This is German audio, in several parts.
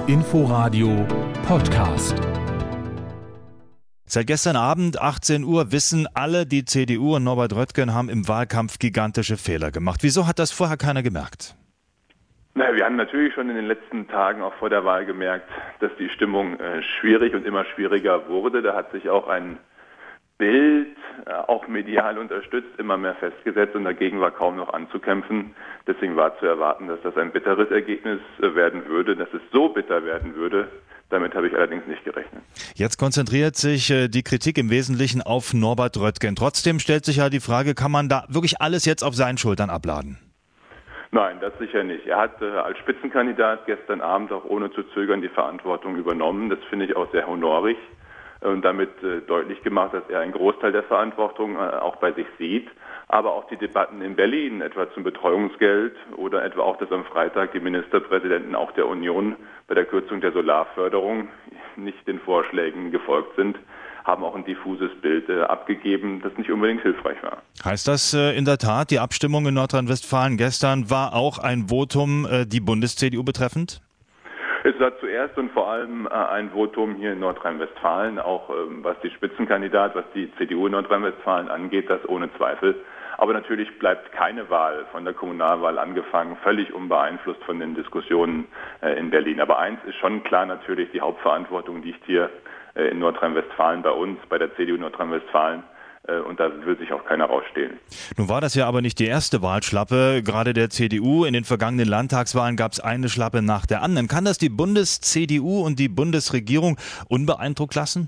Inforadio Podcast. Seit gestern Abend, 18 Uhr, wissen alle, die CDU und Norbert Röttgen haben im Wahlkampf gigantische Fehler gemacht. Wieso hat das vorher keiner gemerkt? Na, wir haben natürlich schon in den letzten Tagen auch vor der Wahl gemerkt, dass die Stimmung schwierig und immer schwieriger wurde. Da hat sich auch ein Bild, auch medial unterstützt, immer mehr festgesetzt und dagegen war kaum noch anzukämpfen. Deswegen war zu erwarten, dass das ein bitteres Ergebnis werden würde, dass es so bitter werden würde. Damit habe ich allerdings nicht gerechnet. Jetzt konzentriert sich die Kritik im Wesentlichen auf Norbert Röttgen. Trotzdem stellt sich ja die Frage, kann man da wirklich alles jetzt auf seinen Schultern abladen? Nein, das sicher nicht. Er hat als Spitzenkandidat gestern Abend auch ohne zu zögern die Verantwortung übernommen. Das finde ich auch sehr honorig und damit deutlich gemacht, dass er einen Großteil der Verantwortung auch bei sich sieht. Aber auch die Debatten in Berlin, etwa zum Betreuungsgeld oder etwa auch, dass am Freitag die Ministerpräsidenten auch der Union bei der Kürzung der Solarförderung nicht den Vorschlägen gefolgt sind, haben auch ein diffuses Bild abgegeben, das nicht unbedingt hilfreich war. Heißt das in der Tat, die Abstimmung in Nordrhein-Westfalen gestern war auch ein Votum die Bundes-CDU betreffend? Es war zuerst und vor allem ein Votum hier in Nordrhein-Westfalen, auch was die Spitzenkandidat, was die CDU in Nordrhein-Westfalen angeht, das ohne Zweifel. Aber natürlich bleibt keine Wahl von der Kommunalwahl angefangen, völlig unbeeinflusst von den Diskussionen in Berlin. Aber eins ist schon klar, natürlich die Hauptverantwortung liegt hier in Nordrhein-Westfalen bei uns, bei der CDU Nordrhein-Westfalen. Und da will sich auch keiner rausstehlen. Nun war das ja aber nicht die erste Wahlschlappe, gerade der CDU. In den vergangenen Landtagswahlen gab es eine Schlappe nach der anderen. Kann das die Bundes-CDU und die Bundesregierung unbeeindruckt lassen?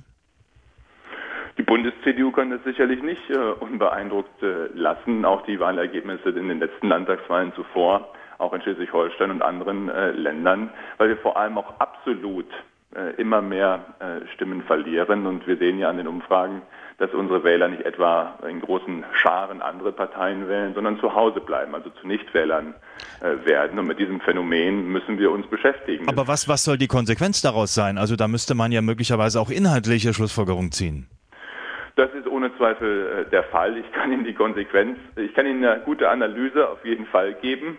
Die Bundes-CDU kann das sicherlich nicht unbeeindruckt lassen. Auch die Wahlergebnisse in den letzten Landtagswahlen zuvor, auch in Schleswig-Holstein und anderen Ländern, weil wir vor allem auch absolut immer mehr Stimmen verlieren. Und wir sehen ja an den Umfragen, dass unsere Wähler nicht etwa in großen Scharen andere Parteien wählen, sondern zu Hause bleiben, also zu Nichtwählern werden. Und mit diesem Phänomen müssen wir uns beschäftigen. Aber was soll die Konsequenz daraus sein? Also da müsste man ja möglicherweise auch inhaltliche Schlussfolgerungen ziehen. Das ist ohne Zweifel der Fall. Ich kann Ihnen eine gute Analyse auf jeden Fall geben.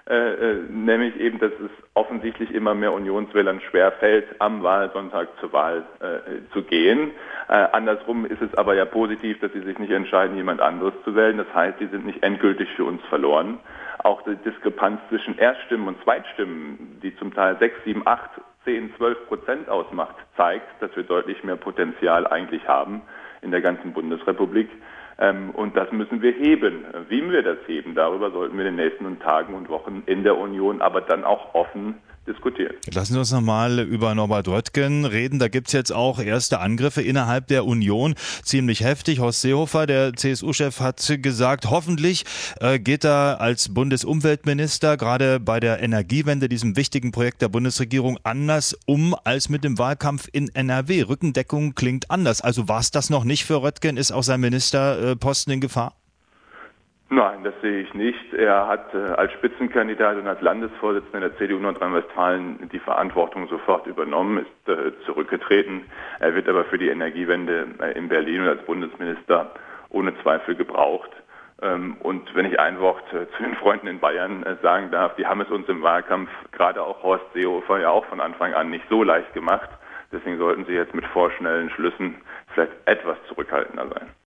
Nämlich eben, dass es offensichtlich immer mehr Unionswählern schwerfällt, am Wahlsonntag zur Wahl zu gehen. Andersrum ist es aber ja positiv, dass sie sich nicht entscheiden, jemand anderes zu wählen. Das heißt, sie sind nicht endgültig für uns verloren. Auch die Diskrepanz zwischen Erststimmen und Zweitstimmen, die zum Teil 6, 7, 8, 10, 12% ausmacht, zeigt, dass wir deutlich mehr Potenzial eigentlich haben in der ganzen Bundesrepublik. Und das müssen wir heben. Wie wir das heben, darüber sollten wir in den nächsten Tagen und Wochen in der Union aber dann auch offen diskutieren. Lassen Sie uns nochmal über Norbert Röttgen reden. Da gibt es jetzt auch erste Angriffe innerhalb der Union. Ziemlich heftig. Horst Seehofer, der CSU-Chef, hat gesagt, hoffentlich geht er als Bundesumweltminister gerade bei der Energiewende, diesem wichtigen Projekt der Bundesregierung, anders um als mit dem Wahlkampf in NRW. Rückendeckung klingt anders. Also war es das noch nicht für Röttgen? Ist auch sein Ministerposten in Gefahr? Nein, das sehe ich nicht. Er hat als Spitzenkandidat und als Landesvorsitzender der CDU Nordrhein-Westfalen die Verantwortung sofort übernommen, ist zurückgetreten. Er wird aber für die Energiewende in Berlin und als Bundesminister ohne Zweifel gebraucht. Und wenn ich ein Wort zu den Freunden in Bayern sagen darf, die haben es uns im Wahlkampf, gerade auch Horst Seehofer, ja auch von Anfang an nicht so leicht gemacht. Deswegen sollten sie jetzt mit vorschnellen Schlüssen vielleicht etwas zurückhaltender sein.